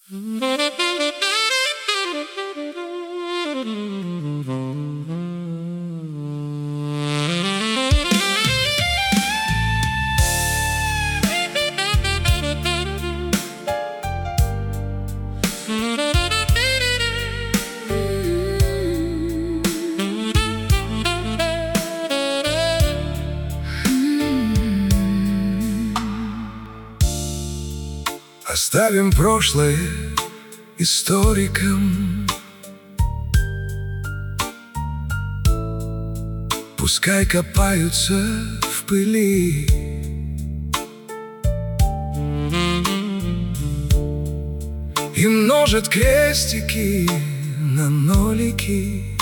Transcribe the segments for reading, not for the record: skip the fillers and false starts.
Оставим прошлое историкам. Пускай копаются в пыли. И множат крестики на нолики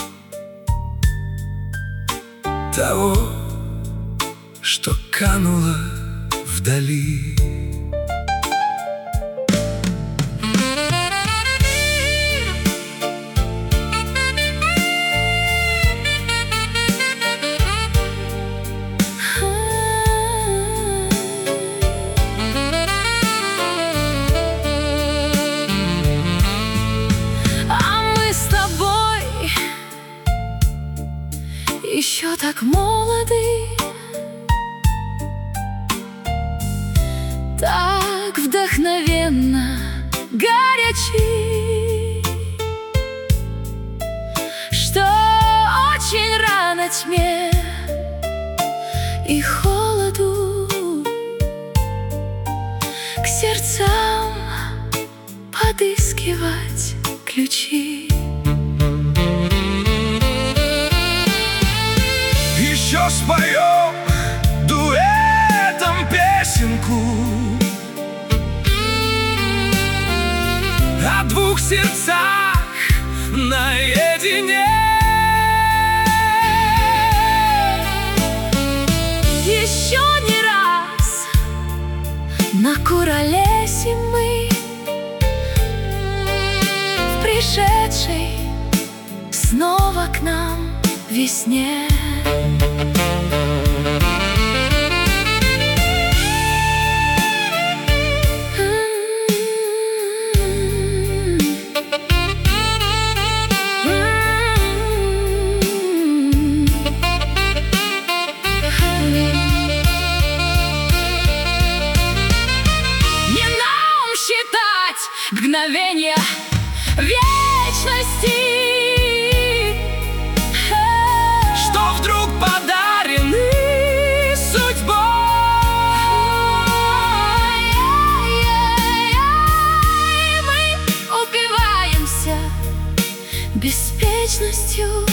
того, что кануло вдали. Еще так молоды, так вдохновенно горячи, что очень рано тьме и холоду к сердцам подыскивать ключи. Еще споем дуэтом песенку о двух сердцах наедине. Еще не раз накуролесим мы в пришедшей снова к нам весне. Не нам считать мгновения вечности, беспечностью